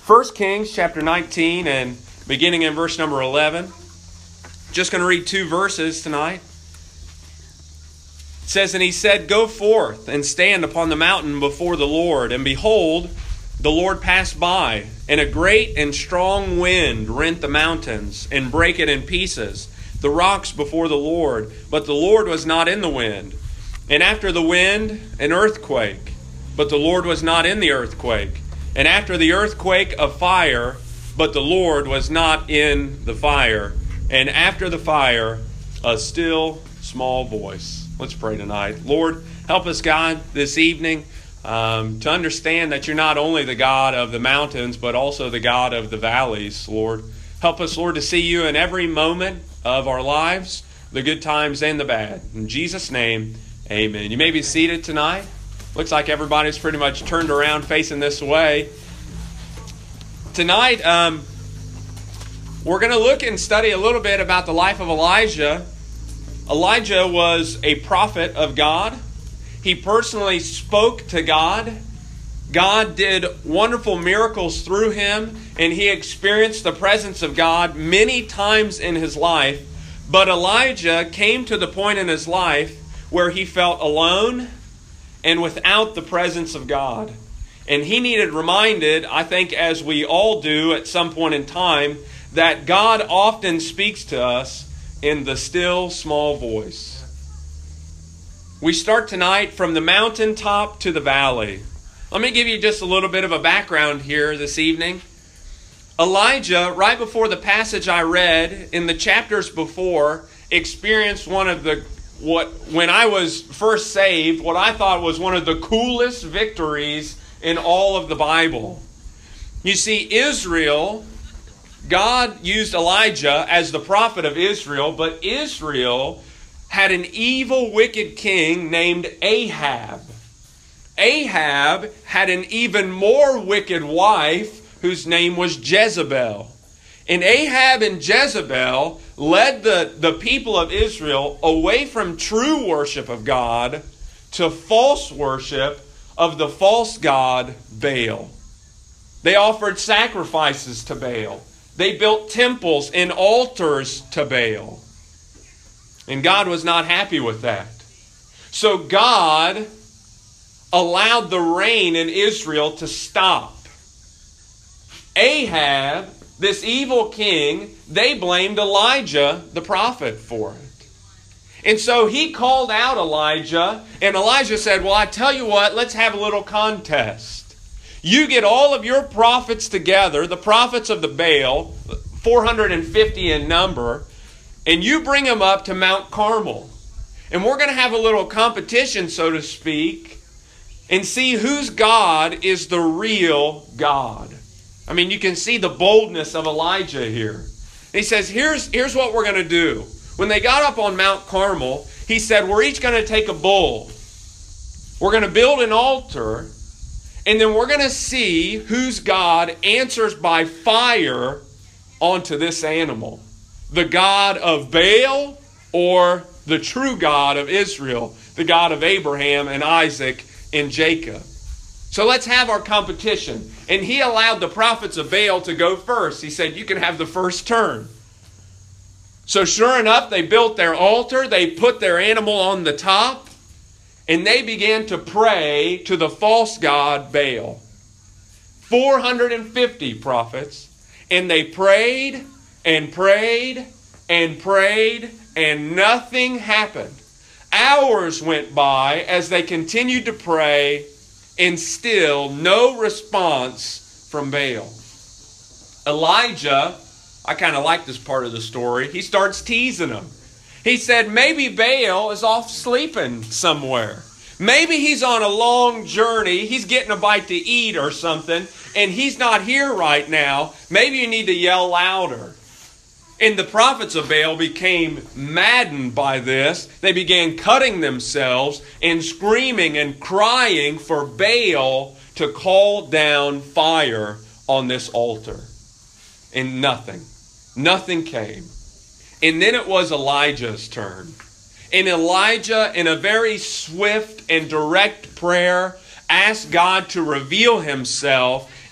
1 Kings chapter 19 and beginning in verse number 11. Just going to read 2 verses tonight. It says, "And he said, Go forth and stand upon the mountain before the Lord. And behold, the Lord passed by, and a great and strong wind rent the mountains, and brake it in pieces, the rocks before the Lord. But the Lord was not in the wind. And after the wind, an earthquake. But the Lord was not in the earthquake. And after the earthquake, a fire. But the Lord was not in the fire. And after the fire, a still small voice." Let's pray tonight. Lord, help us, God, this evening to understand that you're not only the God of the mountains, but also the God of the valleys, Lord. Help us, Lord, to see you in every moment of our lives, the good times and the bad. In Jesus' name, amen. You may be seated tonight. Looks like everybody's pretty much turned around facing this way. Tonight, we're going to look and study a little bit about the life of Elijah. Elijah was a prophet of God. He personally spoke to God. God did wonderful miracles through him, and he experienced the presence of God many times in his life. But Elijah came to the point in his life where he felt alone and without the presence of God. And he needed reminded, I think as we all do at some point in time, that God often speaks to us in the still small voice. We start tonight from the mountaintop to the valley. Let me give you just a little bit of a background here this evening. Elijah, right before the passage I read, in the chapters before, experienced one of the, when I was first saved, what I thought was one of the coolest victories in all of the Bible. You see, Israel, God used Elijah as the prophet of Israel, but Israel had an evil, wicked king named Ahab. Ahab had an even more wicked wife whose name was Jezebel. And Ahab and Jezebel led the people of Israel away from true worship of God to false worship of the false god Baal. They offered sacrifices to Baal. They built temples and altars to Baal. And God was not happy with that. So God allowed the rain in Israel to stop. Ahab, this evil king, they blamed Elijah, the prophet, for it. And so he called out Elijah, and Elijah said, well, I tell you what, let's have a little contest. You get all of your prophets together, the prophets of the Baal, 450 in number, and you bring them up to Mount Carmel. And we're going to have a little competition, so to speak, and see whose God is the real God. I mean, you can see the boldness of Elijah here. He says, here's what we're going to do. When they got up on Mount Carmel, he said, we're each going to take a bull. We're going to build an altar. And then we're going to see whose God answers by fire onto this animal. The God of Baal or the true God of Israel, the God of Abraham and Isaac and Jacob. So let's have our competition. And he allowed the prophets of Baal to go first. He said, you can have the first turn. So sure enough, they built their altar. They put their animal on the top. And they began to pray to the false god Baal. 450 prophets. And they prayed and prayed and prayed, and nothing happened. Hours went by as they continued to pray, and still no response from Baal. Elijah, I kind of like this part of the story, he starts teasing them. He said, maybe Baal is off sleeping somewhere. Maybe he's on a long journey. He's getting a bite to eat or something, and he's not here right now. Maybe you need to yell louder. And the prophets of Baal became maddened by this. They began cutting themselves and screaming and crying for Baal to call down fire on this altar. And nothing came. And then it was Elijah's turn. And Elijah, in a very swift and direct prayer, asked God to reveal himself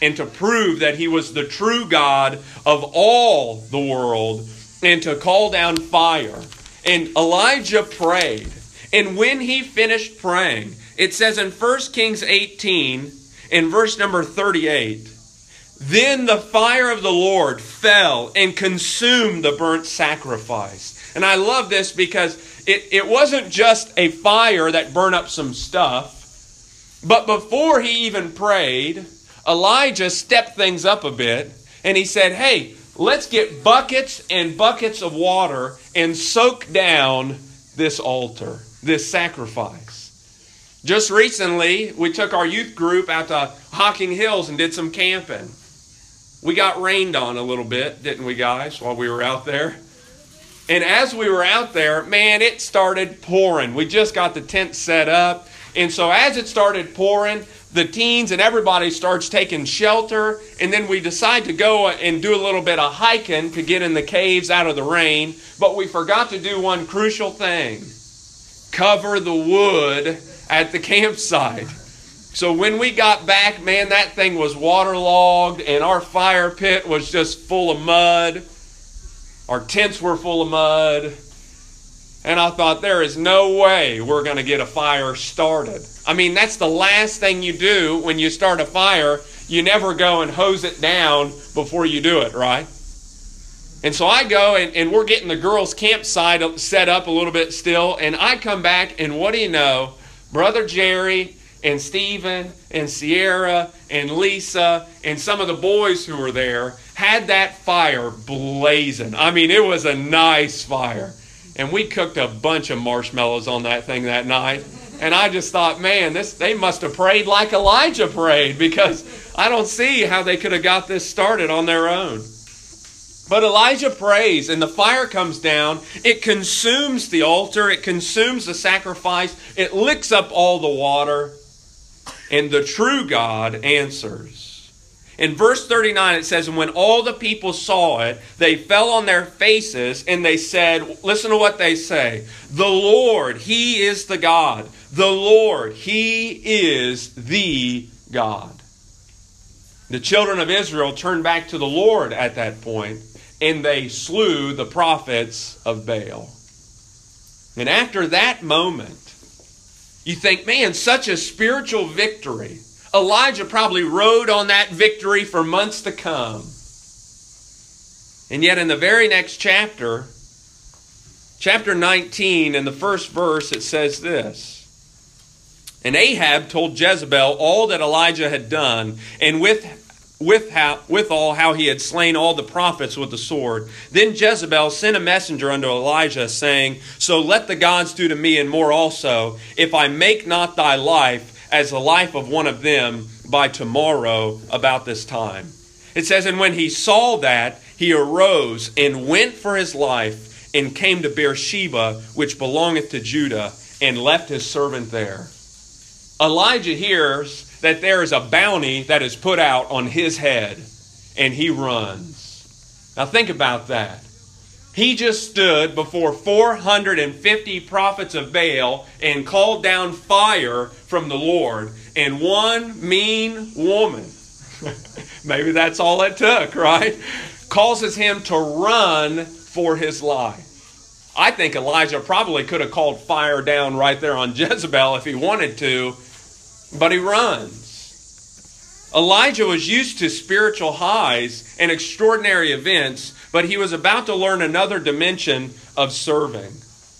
and to prove that he was the true God of all the world, and to call down fire. And Elijah prayed. And when he finished praying, it says in 1 Kings 18, in verse number 38, then the fire of the Lord fell and consumed the burnt sacrifice. And I love this because it wasn't just a fire that burned up some stuff, but before he even prayed, Elijah stepped things up a bit, and he said, hey, let's get buckets and buckets of water and soak down this altar, this sacrifice. Just recently, we took our youth group out to Hocking Hills and did some camping. We got rained on a little bit, didn't we, guys, while we were out there? And as we were out there, man, it started pouring. We just got the tent set up. And so as it started pouring, the teens and everybody starts taking shelter. And then we decide to go and do a little bit of hiking to get in the caves out of the rain. But we forgot to do one crucial thing. Cover the wood at the campsite. So when we got back, man, that thing was waterlogged and our fire pit was just full of mud. Our tents were full of mud. And I thought, there is no way we're going to get a fire started. I mean, that's the last thing you do when you start a fire. You never go and hose it down before you do it, right? And so I go and we're getting the girls' campsite set up a little bit still. And I come back and what do you know? Brother Jerry and Stephen and Sierra and Lisa and some of the boys who were there had that fire blazing. I mean, it was a nice fire. And we cooked a bunch of marshmallows on that thing that night. And I just thought, man, they must have prayed like Elijah prayed, because I don't see how they could have got this started on their own. But Elijah prays, and the fire comes down. It consumes the altar. It consumes the sacrifice. It licks up all the water. And the true God answers. In verse 39 it says, and when all the people saw it, they fell on their faces and they said, listen to what they say, the Lord, He is the God. The Lord, He is the God. The children of Israel turned back to the Lord at that point, and they slew the prophets of Baal. And after that moment, you think, man, such a spiritual victory. Elijah probably rode on that victory for months to come. And yet in the very next chapter, chapter 19, in the first verse, it says this. And Ahab told Jezebel all that Elijah had done, and withal how he had slain all the prophets with the sword. Then Jezebel sent a messenger unto Elijah, saying, so let the gods do to me and more also, if I make not thy life as the life of one of them by tomorrow about this time. It says, and when he saw that, he arose and went for his life and came to Beersheba, which belongeth to Judah, and left his servant there. Elijah hears that there is a bounty that is put out on his head, and he runs. Now think about that. He just stood before 450 prophets of Baal and called down fire from the Lord. And one mean woman, maybe that's all it took, right? Causes him to run for his life. I think Elijah probably could have called fire down right there on Jezebel if he wanted to, but he runs. Elijah was used to spiritual highs and extraordinary events, but he was about to learn another dimension of serving.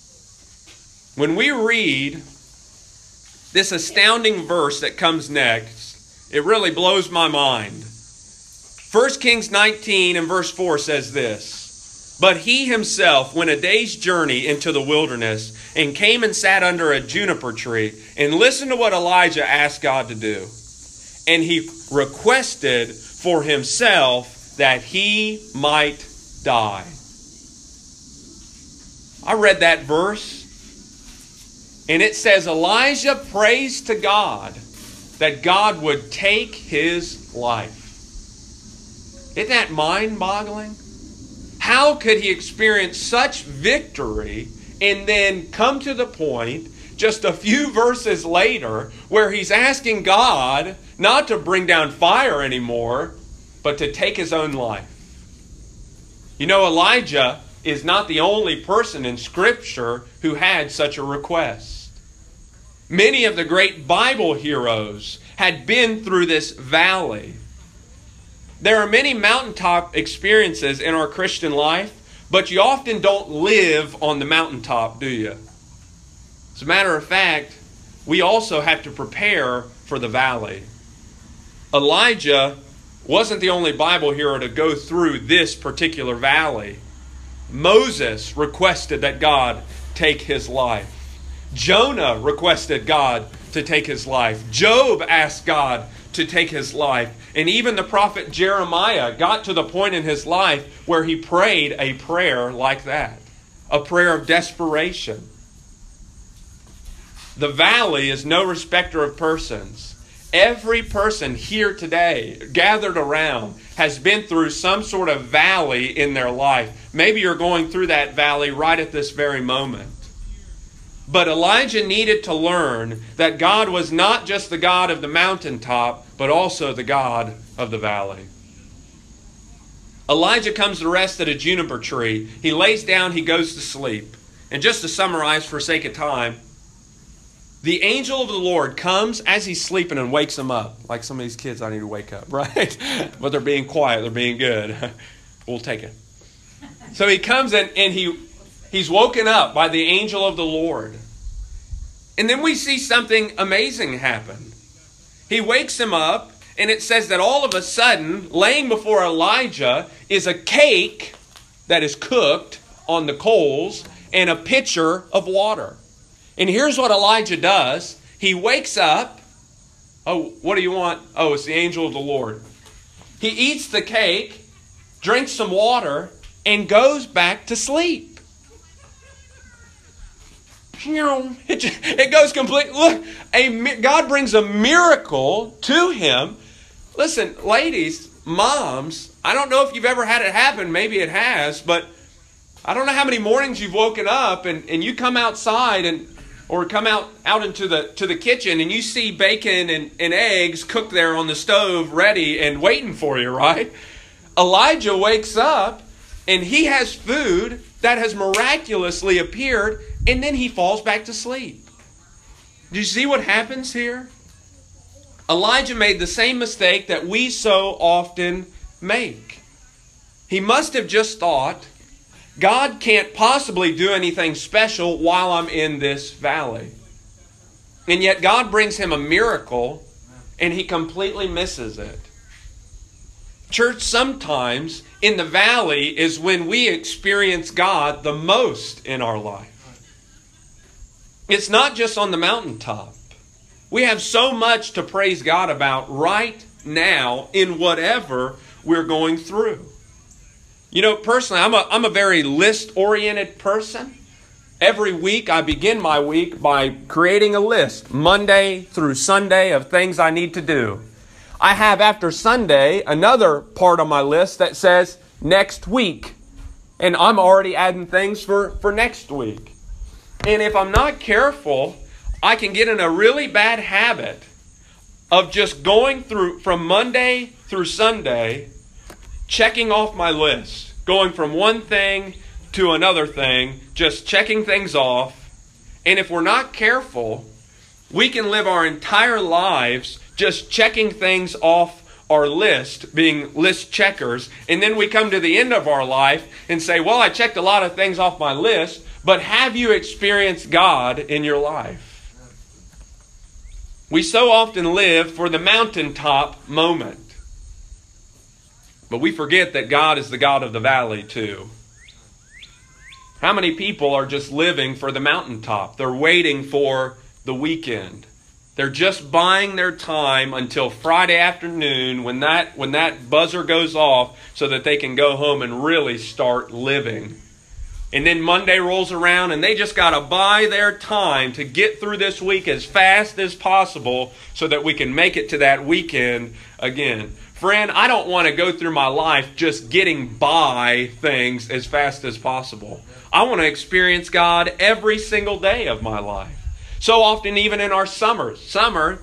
When we read this astounding verse that comes next, it really blows my mind. 1 Kings 19 and verse 4 says this, but he himself went a day's journey into the wilderness and came and sat under a juniper tree and listened to what Elijah asked God to do. And he requested for himself that he might die. I read that verse, and it says Elijah prays to God that God would take his life. Isn't that mind-boggling? How could he experience such victory and then come to the point just a few verses later where he's asking God not to bring down fire anymore, but to take his own life. You know, Elijah is not the only person in Scripture who had such a request. Many of the great Bible heroes had been through this valley. There are many mountaintop experiences in our Christian life, but you often don't live on the mountaintop, do you? As a matter of fact, we also have to prepare for the valley. Elijah wasn't the only Bible hero to go through this particular valley. Moses requested that God take his life. Jonah requested God to take his life. Job asked God to take his life. And even the prophet Jeremiah got to the point in his life where he prayed a prayer like that. A prayer of desperation. The valley is no respecter of persons. Every person here today, gathered around, has been through some sort of valley in their life. Maybe you're going through that valley right at this very moment. But Elijah needed to learn that God was not just the God of the mountaintop, but also the God of the valley. Elijah comes to rest at a juniper tree. He lays down, he goes to sleep. And just to summarize for sake of time, the angel of the Lord comes as he's sleeping and wakes him up. Like some of these kids, I need to wake up, right? But they're being quiet, they're being good. We'll take it. So he comes in and he's woken up by the angel of the Lord. And then we see something amazing happen. He wakes him up, and it says that all of a sudden, laying before Elijah is a cake that is cooked on the coals and a pitcher of water. And here's what Elijah does. He wakes up. Oh, what do you want? Oh, it's the angel of the Lord. He eats the cake, drinks some water, and goes back to sleep. It goes complete. Look, God brings a miracle to him. Listen, ladies, moms, I don't know if you've ever had it happen. Maybe it has, but I don't know how many mornings you've woken up and you come outside or come out into the kitchen and you see bacon and eggs cooked there on the stove ready and waiting for you, right? Elijah wakes up and he has food that has miraculously appeared, and then he falls back to sleep. Do you see what happens here? Elijah made the same mistake that we so often make. He must have just thought, God can't possibly do anything special while I'm in this valley. And yet God brings him a miracle, and he completely misses it. Church, sometimes in the valley is when we experience God the most in our life. It's not just on the mountaintop. We have so much to praise God about right now in whatever we're going through. You know, personally, I'm a very list-oriented person. Every week I begin my week by creating a list, Monday through Sunday, of things I need to do. I have after Sunday another part on my list that says next week. And I'm already adding things for next week. And if I'm not careful, I can get in a really bad habit of just going through from Monday through Sunday, checking off my list, going from one thing to another thing, just checking things off. And if we're not careful, we can live our entire lives just checking things off our list, being list checkers. And then we come to the end of our life and say, well, I checked a lot of things off my list, but have you experienced God in your life? We so often live for the mountaintop moment. But we forget that God is the God of the valley too. How many people are just living for the mountaintop? They're waiting for the weekend. They're just buying their time until Friday afternoon when that buzzer goes off so that they can go home and really start living. And then Monday rolls around and they just got to buy their time to get through this week as fast as possible so that we can make it to that weekend again. Friend, I don't want to go through my life just getting by things as fast as possible. I want to experience God every single day of my life. So often, even in our summer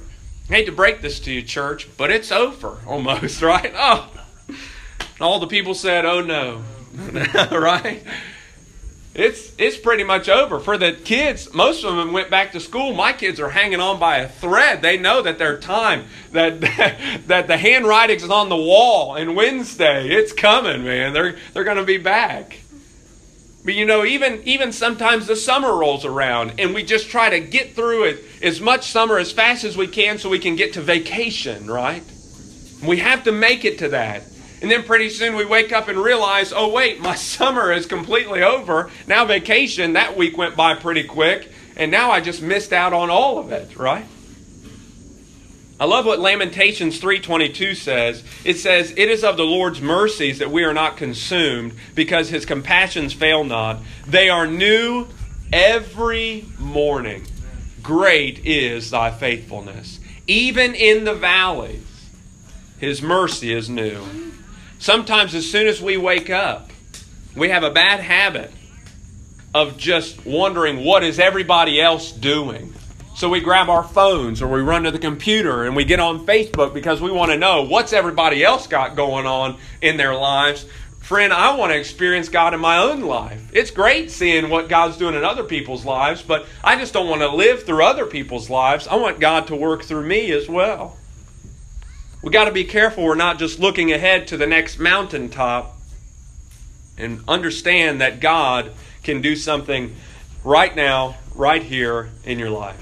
I hate to break this to you, church, but it's over almost, right? Oh, all the people said, oh no, right? It's pretty much over. For the kids, most of them went back to school. My kids are hanging on by a thread. They know that their time, that the handwriting's on the wall, and Wednesday, it's coming, man. They're going to be back. But you know, even sometimes the summer rolls around, and we just try to get through it as much summer as fast as we can so we can get to vacation, right? We have to make it to that. And then pretty soon we wake up and realize, oh wait, my summer is completely over. Now vacation, that week went by pretty quick. And now I just missed out on all of it, right? I love what Lamentations 3:22 says. It says, it is of the Lord's mercies that we are not consumed, because His compassions fail not. They are new every morning. Great is thy faithfulness. Even in the valleys, His mercy is new. Sometimes as soon as we wake up, we have a bad habit of just wondering what is everybody else doing. So we grab our phones or we run to the computer and we get on Facebook because we want to know what's everybody else got going on in their lives. Friend, I want to experience God in my own life. It's great seeing what God's doing in other people's lives, but I just don't want to live through other people's lives. I want God to work through me as well. We got to be careful we're not just looking ahead to the next mountaintop, and understand that God can do something right now, right here in your life.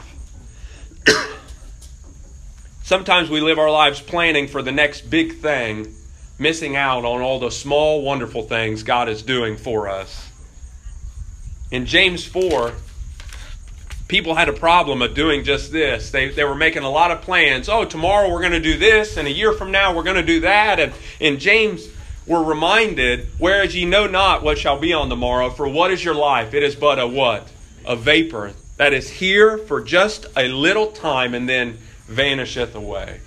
Sometimes we live our lives planning for the next big thing, missing out on all the small, wonderful things God is doing for us. In James 4, people had a problem of doing just this. They were making a lot of plans. Oh, tomorrow we're going to do this, and a year from now we're going to do that. And in James, we're reminded, whereas ye know not what shall be on the morrow, for what is your life? It is but a what? A vapor that is here for just a little time and then vanisheth away.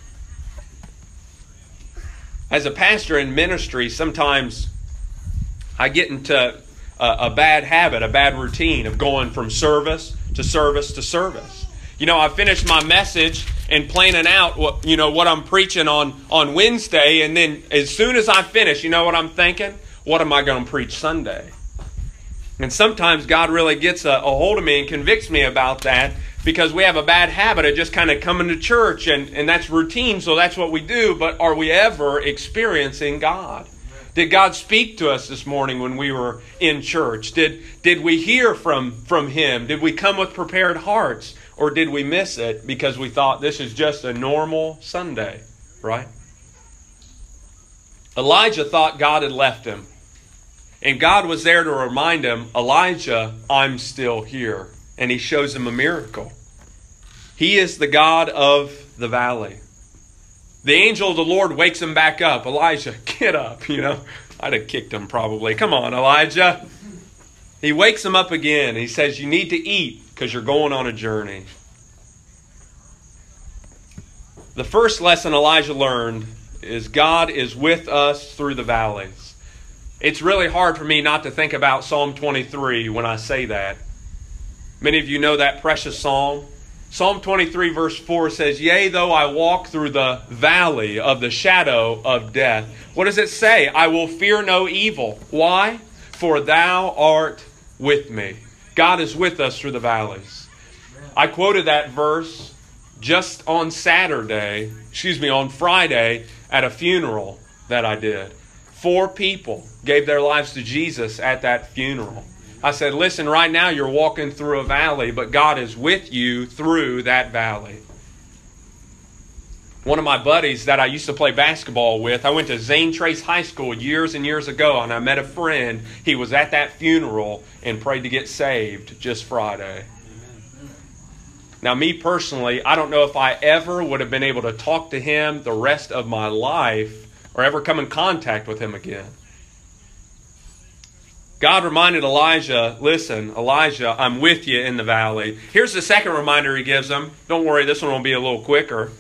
As a pastor in ministry, sometimes I get into a bad habit, a bad routine of going from service to service to service. You know, I finished my message and planning out what I'm preaching on Wednesday, and then as soon as I finish, you know what I'm thinking? What am I going to preach Sunday? And sometimes God really gets a hold of me and convicts me about that, because we have a bad habit of just kind of coming to church, and that's routine, so that's what we do. But are we ever experiencing God? Did God speak to us this morning when we were in church? Did we hear from Him? Did we come with prepared hearts? Or did we miss it because we thought this is just a normal Sunday, right? Elijah thought God had left him. And God was there to remind him, Elijah, I'm still here. And He shows him a miracle. He is the God of the valley. The angel of the Lord wakes him back up. Elijah, get up. I'd have kicked him probably. Come on, Elijah. He wakes him up again. He says, you need to eat because you're going on a journey. The first lesson Elijah learned is God is with us through the valleys. It's really hard for me not to think about Psalm 23 when I say that. Many of you know that precious psalm. Psalm 23 verse 4 says, yea, though I walk through the valley of the shadow of death. What does it say? I will fear no evil. Why? For thou art with me. God is with us through the valleys. I quoted that verse just on Friday at a funeral that I did. 4 people gave their lives to Jesus at that funeral. I said, listen, right now you're walking through a valley, but God is with you through that valley. One of my buddies that I used to play basketball with, I went to Zane Trace High School years and years ago, and I met a friend. He was at that funeral and prayed to get saved just Friday. Now, me personally, I don't know if I ever would have been able to talk to him the rest of my life or ever come in contact with him again. God reminded Elijah, listen, Elijah, I'm with you in the valley. Here's the second reminder He gives him. Don't worry, this one will be a little quicker.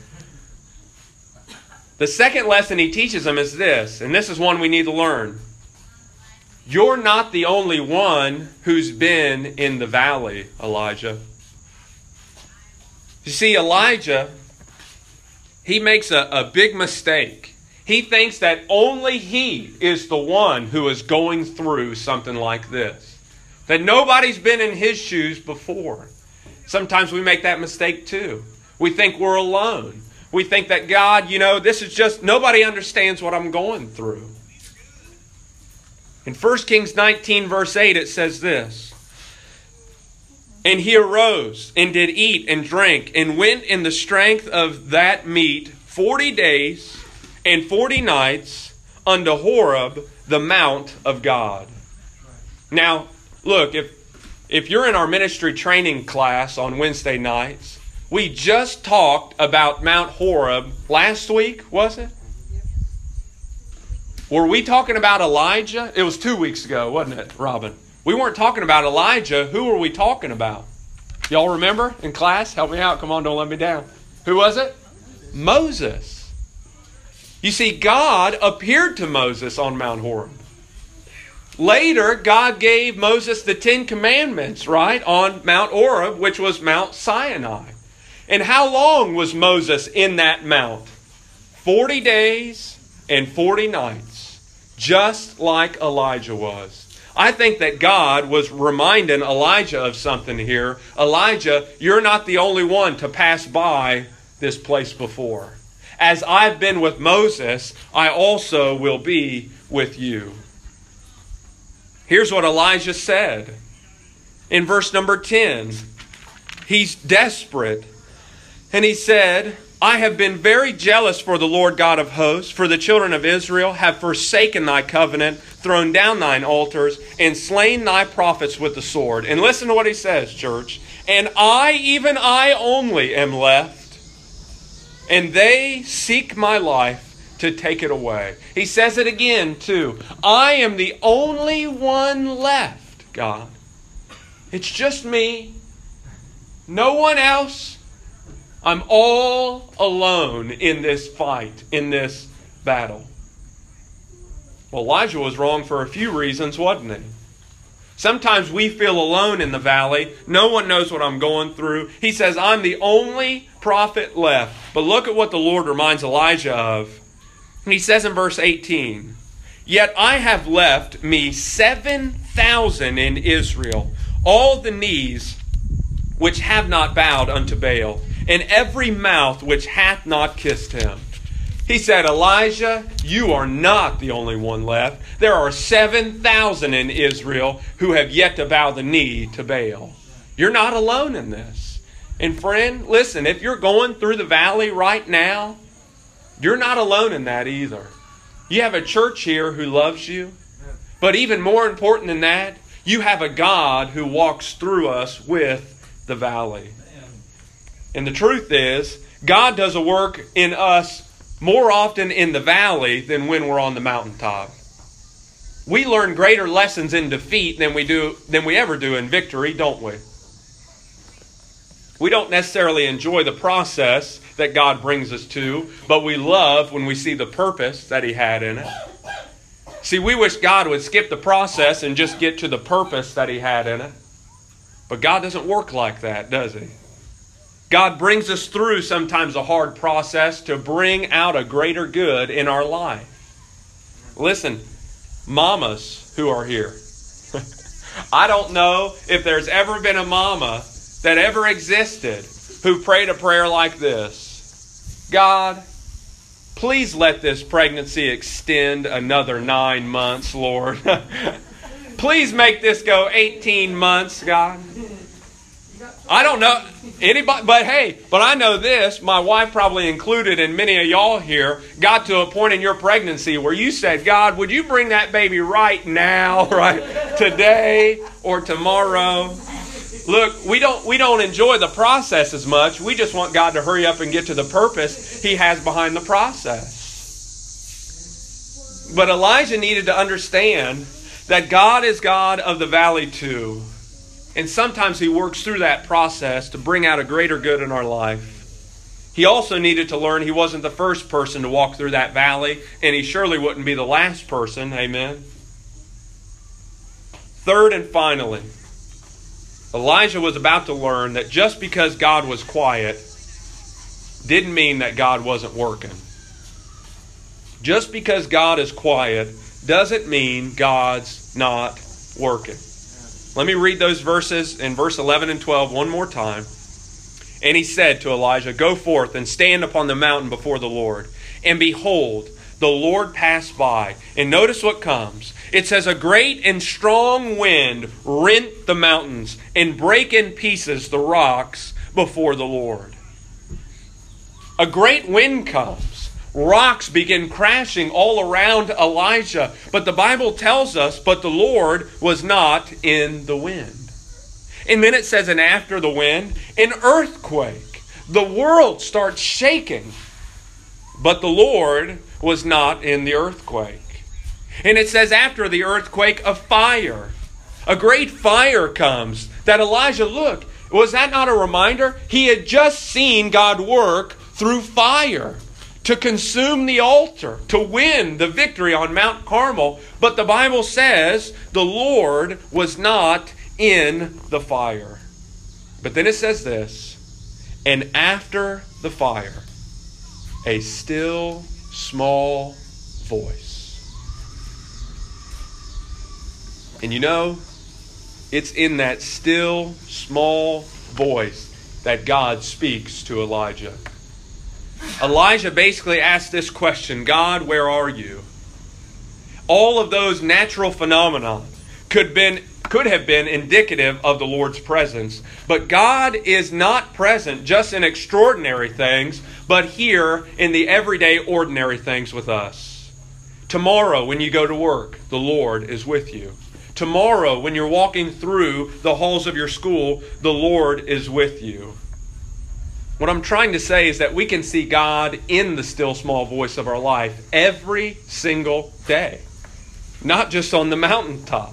The second lesson He teaches him is this, and this is one we need to learn. You're not the only one who's been in the valley, Elijah. You see, Elijah he makes a big mistake. He thinks that only he is the one who is going through something like this. That nobody's been in his shoes before. Sometimes we make that mistake too. We think we're alone. We think that God, this is just, nobody understands what I'm going through. In 1 Kings 19 verse 8 it says this. And he arose and did eat and drink and went in the strength of that meat 40 days and 40 nights unto Horeb, the mount of God. Now, look, if you're in our ministry training class on Wednesday nights, we just talked about Mount Horeb last week, was it? Were we talking about Elijah? It was 2 weeks ago, wasn't it, Robin? We weren't talking about Elijah. Who were we talking about? Y'all remember in class? Help me out. Come on, don't let me down. Who was it? Moses. You see, God appeared to Moses on Mount Horeb. Later, God gave Moses the 10 Commandments, right, on Mount Horeb, which was Mount Sinai. And how long was Moses in that mount? 40 days and 40 nights, just like Elijah was. I think that God was reminding Elijah of something here. Elijah, you're not the only one to pass by this place before. As I've been with Moses, I also will be with you. Here's what Elijah said in verse number 10. He's desperate. And he said, I have been very jealous for the Lord God of hosts, for the children of Israel have forsaken thy covenant, thrown down thine altars, and slain thy prophets with the sword. And listen to what he says, church. And I, even I only, am left, and they seek my life to take it away. He says it again, too. I am the only one left, God. It's just me. No one else. I'm all alone in this fight, in this battle. Well, Elijah was wrong for a few reasons, wasn't he? Sometimes we feel alone in the valley. No one knows what I'm going through. He says, I'm the only prophet left. But look at what the Lord reminds Elijah of. He says in verse 18, Yet I have left me 7,000 in Israel, all the knees which have not bowed unto Baal, and every mouth which hath not kissed him. He said, Elijah, you are not the only one left. There are 7,000 in Israel who have yet to bow the knee to Baal. You're not alone in this. And friend, listen, if you're going through the valley right now, you're not alone in that either. You have a church here who loves you. But even more important than that, you have a God who walks through us with the valley. And the truth is, God does a work in us more often in the valley than when we're on the mountaintop. We learn greater lessons in defeat than we ever do in victory, don't we? We don't necessarily enjoy the process that God brings us to, but we love when we see the purpose that He had in it. See, we wish God would skip the process and just get to the purpose that He had in it. But God doesn't work like that, does He? God brings us through sometimes a hard process to bring out a greater good in our life. Listen, mamas who are here. I don't know if there's ever been a mama that ever existed who prayed a prayer like this. God, please let this pregnancy extend another 9 months, Lord. Please make this go 18 months, God. I don't know anybody, but I know this, my wife probably included, and many of y'all here got to a point in your pregnancy where you said, God, would you bring that baby right now, right? Today or tomorrow? Look, we don't enjoy the process as much. We just want God to hurry up and get to the purpose He has behind the process. But Elijah needed to understand that God is God of the valley too. And sometimes He works through that process to bring out a greater good in our life. He also needed to learn he wasn't the first person to walk through that valley, and he surely wouldn't be the last person. Amen. Third and finally, Elijah was about to learn that just because God was quiet didn't mean that God wasn't working. Just because God is quiet doesn't mean God's not working. Let me read those verses in verse 11 and 12 one more time. And he said to Elijah, "Go forth and stand upon the mountain before the Lord. And behold, the Lord passed by." And notice what comes. It says, "A great and strong wind rent the mountains and brake in pieces the rocks before the Lord." A great wind comes. Rocks begin crashing all around Elijah. But the Bible tells us, but the Lord was not in the wind. And then it says, and after the wind, an earthquake. The world starts shaking. But the Lord was not in the earthquake. And it says after the earthquake, a fire. A great fire comes. That Elijah, look, was that not a reminder? He had just seen God work through fire to consume the altar, to win the victory on Mount Carmel. But the Bible says the Lord was not in the fire. But then it says this, and after the fire, a still small voice. And you know, it's in that still small voice that God speaks to Elijah. Elijah basically asked this question, God, where are you? All of those natural phenomena could have been indicative of the Lord's presence. But God is not present just in extraordinary things, but here in the everyday ordinary things with us. Tomorrow when you go to work, the Lord is with you. Tomorrow when you're walking through the halls of your school, the Lord is with you. What I'm trying to say is that we can see God in the still small voice of our life every single day. Not just on the mountaintop.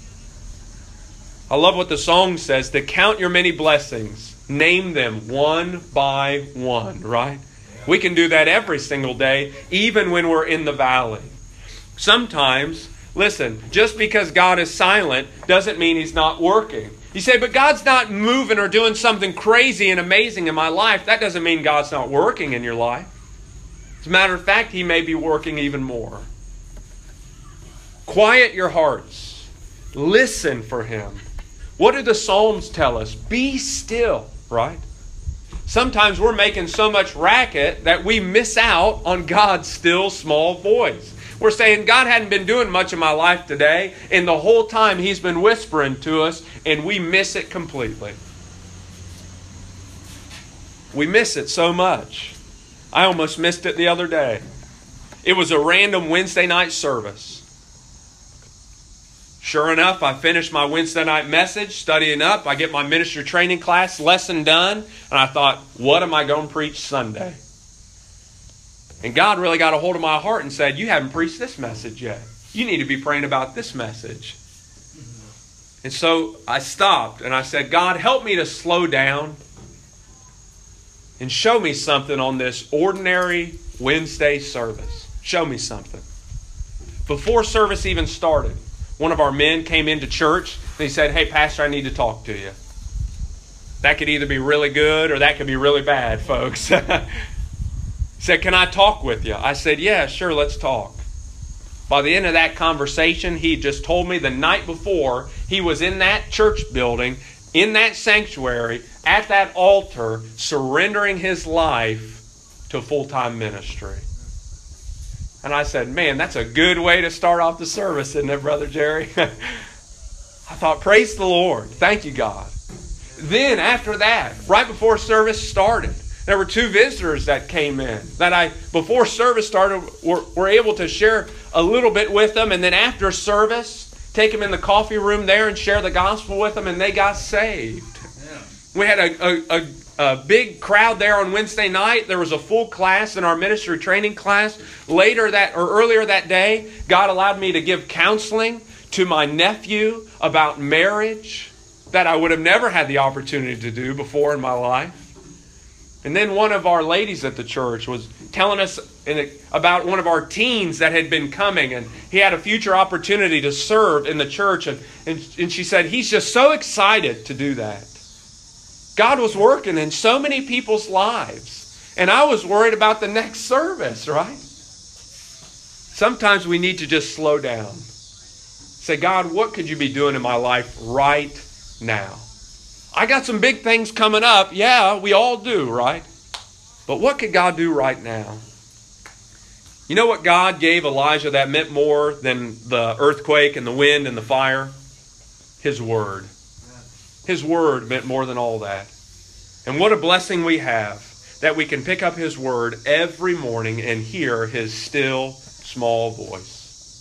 I love what the song says, to count your many blessings, name them one by one, right? We can do that every single day, even when we're in the valley. Sometimes, listen, just because God is silent doesn't mean He's not working. You say, but God's not moving or doing something crazy and amazing in my life. That doesn't mean God's not working in your life. As a matter of fact, He may be working even more. Quiet your hearts. Listen for Him. What do the Psalms tell us? Be still, right? Sometimes we're making so much racket that we miss out on God's still small voice. We're saying, God hadn't been doing much in my life today, and the whole time He's been whispering to us, and we miss it completely. We miss it so much. I almost missed it the other day. It was a random Wednesday night service. Sure enough, I finished my Wednesday night message, studying up. I get my ministry training class lesson done, and I thought, what am I going to preach Sunday? And God really got a hold of my heart and said, you haven't preached this message yet. You need to be praying about this message. And so I stopped and I said, God, help me to slow down and show me something on this ordinary Wednesday service. Show me something. Before service even started, one of our men came into church and he said, hey, Pastor, I need to talk to you. That could either be really good or that could be really bad, folks. He said, can I talk with you? I said, yeah, sure, let's talk. By the end of that conversation, he just told me the night before he was in that church building, in that sanctuary, at that altar, surrendering his life to full-time ministry. And I said, man, that's a good way to start off the service, isn't it, Brother Jerry? I thought, praise the Lord. Thank you, God. Then after that, right before service started, there were 2 visitors that came in that before service started, were able to share a little bit with them. And then after service, take them in the coffee room there and share the gospel with them, and they got saved. Yeah. We had a big crowd there on Wednesday night. There was a full class in our ministry training class. Earlier that day, God allowed me to give counseling to my nephew about marriage that I would have never had the opportunity to do before in my life. And then one of our ladies at the church was telling us about one of our teens that had been coming, and he had a future opportunity to serve in the church. And she said, he's just so excited to do that. God was working in so many people's lives. And I was worried about the next service, right? Sometimes we need to just slow down. Say, God, what could you be doing in my life right now? I got some big things coming up. Yeah, we all do, right? But what could God do right now? You know what God gave Elijah that meant more than the earthquake and the wind and the fire? His word. His word meant more than all that. And what a blessing we have that we can pick up His word every morning and hear His still, small voice.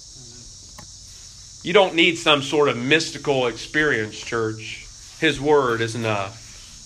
You don't need some sort of mystical experience, church. His word is enough.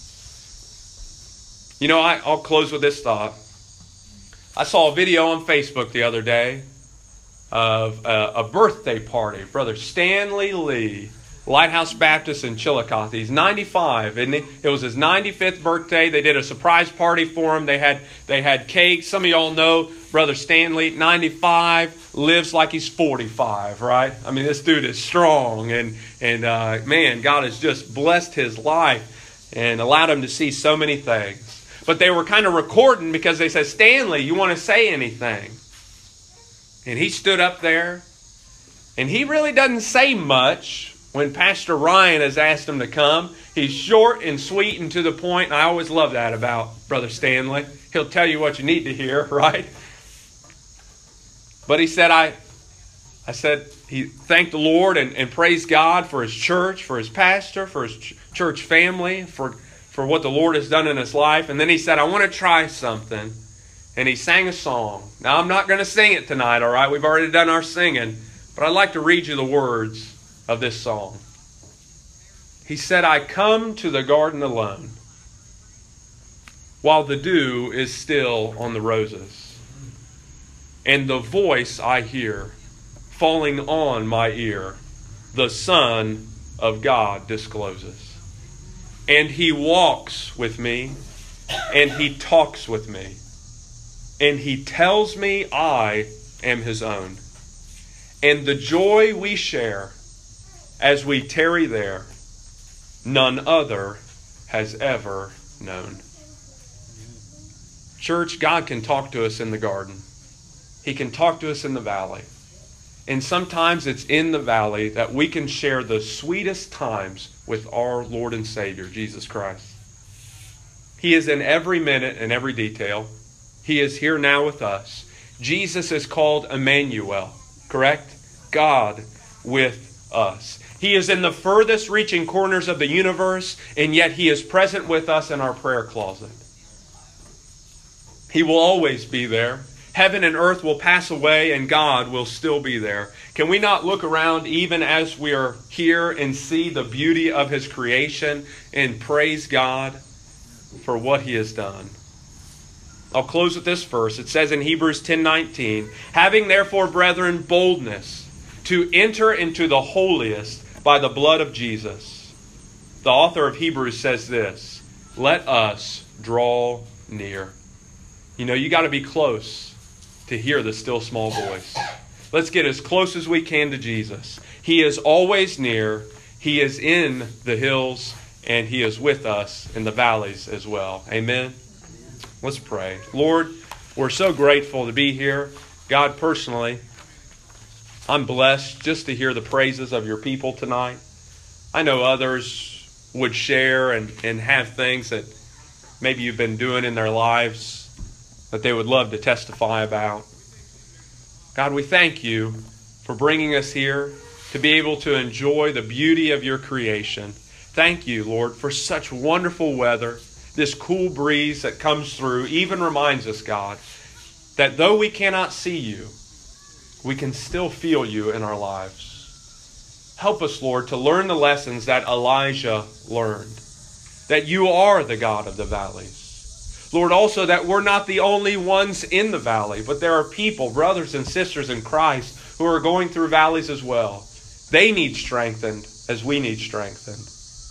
You know, I'll close with this thought. I saw a video on Facebook the other day of a birthday party. Brother Stanley Lee, Lighthouse Baptist in Chillicothe. He's 95, and it was his 95th birthday. They did a surprise party for him. They had cake. Some of y'all know Brother Stanley, 95, lives like he's 45, right? I mean, this dude is strong, and man, God has just blessed his life and allowed him to see so many things. But they were kind of recording because they said, Stanley, you want to say anything? And he stood up there, and he really doesn't say much when Pastor Ryan has asked him to come. He's short and sweet and to the point, and I always love that about Brother Stanley. He'll tell you what you need to hear, right? But he said, he thanked the Lord and praised God for his church, for his pastor, for his church family, for what the Lord has done in his life. And then he said, I want to try something. And he sang a song. Now, I'm not going to sing it tonight, all right? We've already done our singing. But I'd like to read you the words of this song. He said, I come to the garden alone, while the dew is still on the roses, and the voice I hear falling on my ear, the Son of God discloses. And He walks with me, and He talks with me, and He tells me I am His own. And the joy we share as we tarry there, none other has ever known. Church, God can talk to us in the garden. He can talk to us in the valley. And sometimes it's in the valley that we can share the sweetest times with our Lord and Savior, Jesus Christ. He is in every minute and every detail. He is here now with us. Jesus is called Emmanuel, correct? God with us. He is in the furthest reaching corners of the universe, and yet He is present with us in our prayer closet. He will always be there. Heaven and earth will pass away, and God will still be there. Can we not look around even as we are here and see the beauty of His creation and praise God for what He has done? I'll close with this verse. It says in Hebrews 10:19, having therefore, brethren, boldness to enter into the holiest by the blood of Jesus. The author of Hebrews says this, let us draw near. You know, you got to be close to hear the still small voice. Let's get as close as we can to Jesus. He is always near. He is in the hills, and He is with us in the valleys as well. Amen. Let's pray. Lord, we're so grateful to be here. God, personally, I'm blessed just to hear the praises of your people tonight. I know others would share and have things that maybe you've been doing in their lives that they would love to testify about. God, we thank you for bringing us here to be able to enjoy the beauty of your creation. Thank you, Lord, for such wonderful weather. This cool breeze that comes through even reminds us, God, that though we cannot see you, we can still feel you in our lives. Help us, Lord, to learn the lessons that Elijah learned, that you are the God of the valleys. Lord, also that we're not the only ones in the valley, but there are people, brothers and sisters in Christ, who are going through valleys as well. They need strengthened as we need strengthened.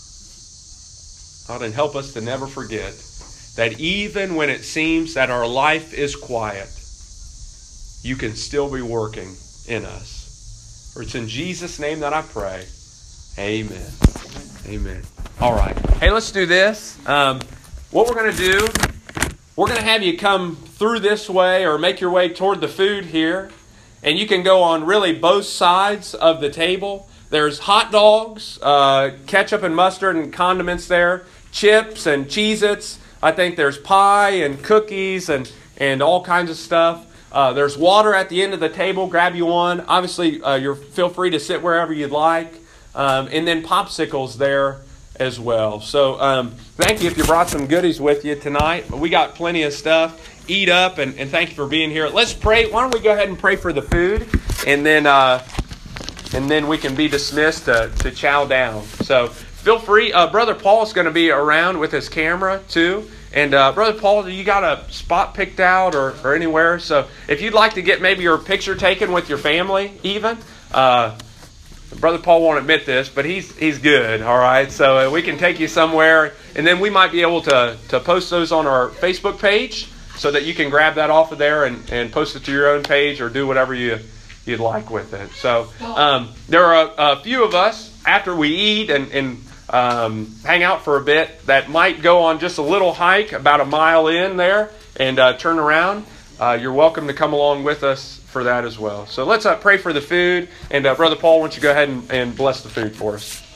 God, and help us to never forget that even when it seems that our life is quiet, you can still be working in us. For it's in Jesus' name that I pray. Amen. Amen. All right. Hey, let's do this. What we're going to do we're going to have you come through this way or make your way toward the food here. And you can go on really both sides of the table. There's hot dogs, ketchup and mustard and condiments there, chips and Cheez-Its. I think there's pie and cookies and all kinds of stuff. There's water at the end of the table. Grab you one. Obviously, feel free to sit wherever you'd like. And then popsicles there as well. So thank you if you brought some goodies with you tonight. We got plenty of stuff. Eat up, and thank you for being here. Let's pray. Why don't we go ahead and pray for the food, and then we can be dismissed to chow down. So feel free. Brother Paul is going to be around with his camera too. And Brother Paul, you got a spot picked out or anywhere? So if you'd like to get maybe your picture taken with your family even, Brother Paul won't admit this, but he's good, all right? So we can take you somewhere, and then we might be able to post those on our Facebook page so that you can grab that off of there and post it to your own page or do whatever you'd like with it. So there are a few of us, after we eat and hang out for a bit, that might go on just a little hike about a mile in there and turn around. You're welcome to come along with us for that as well. So let's pray for the food. And Brother Paul, why don't you go ahead and bless the food for us.